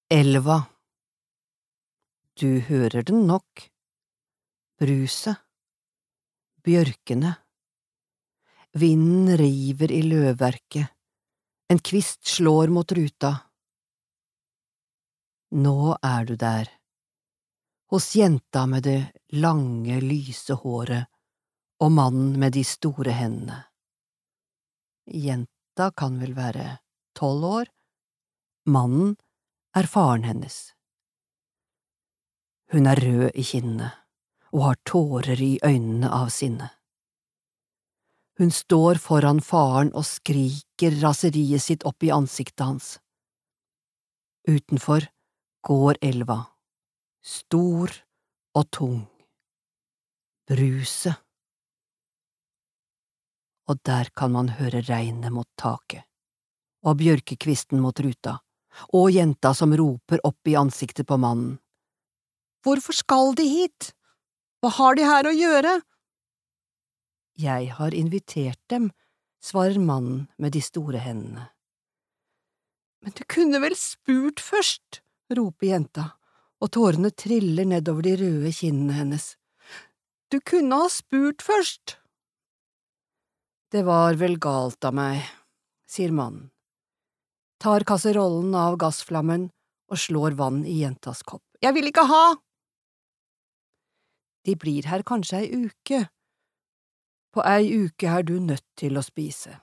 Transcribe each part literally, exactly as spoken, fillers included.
Elva. Du hører den nok. Bruset. Bjørkene. Vinden river i løvverket. En kvist slår mot ruta. Nå er du der. Hos jenta med det lange, lyse håret og mannen med de store hendene. Jenta kan vel være tolv år. Mannen er faren hennes. Hun er rød i kinnene og har tårer i øynene av sinne. Hun står foran faren og skriker raseriet sitt opp i ansiktet hans. Utenfor går elva, stor og tung. Bruset. Og der kan man høre regnet mot taket, og bjørkekvisten mot ruta, og jenta som roper opp i ansiktet på mannen. Hvorfor skal de hit? Hva har de her å gjøre? Jeg har invitert dem, svarer mannen med de store hendene. Men du kunne vel spurt først, roper jenta, og tårene triller nedover de røde kinnene hennes. Du kunne ha spurt først. Det var vel galt av meg, sier mannen, tar kasserollen av gassflammen og slår vann i jentas kopp. Jeg vil ikke ha! De blir her kanskje ei uke. På ei uke er du nødt til å spise.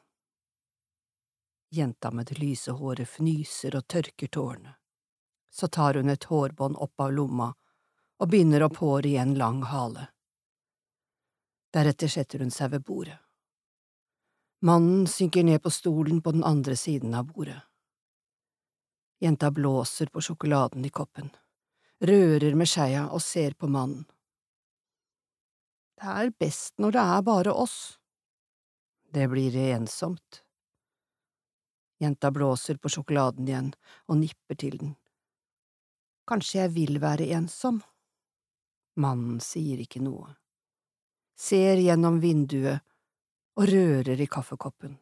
Jenta med det lyse håret fnyser og tørker tårene. Så tar hun et hårbånd opp av lomma og binder opp håret i en lang hale. Deretter setter hun seg ved bordet. Mannen synker ned på stolen på den andre siden av bordet. Jenta blåser på sjokoladen i koppen, rører med skeia og ser på mannen. Det er best når det er bare oss. Det blir ensomt. Jenta blåser på sjokoladen igjen og nipper til den. Kanskje jeg vil være ensom? Mannen sier ikke noe, ser gjennom vinduet og rører i kaffekoppen.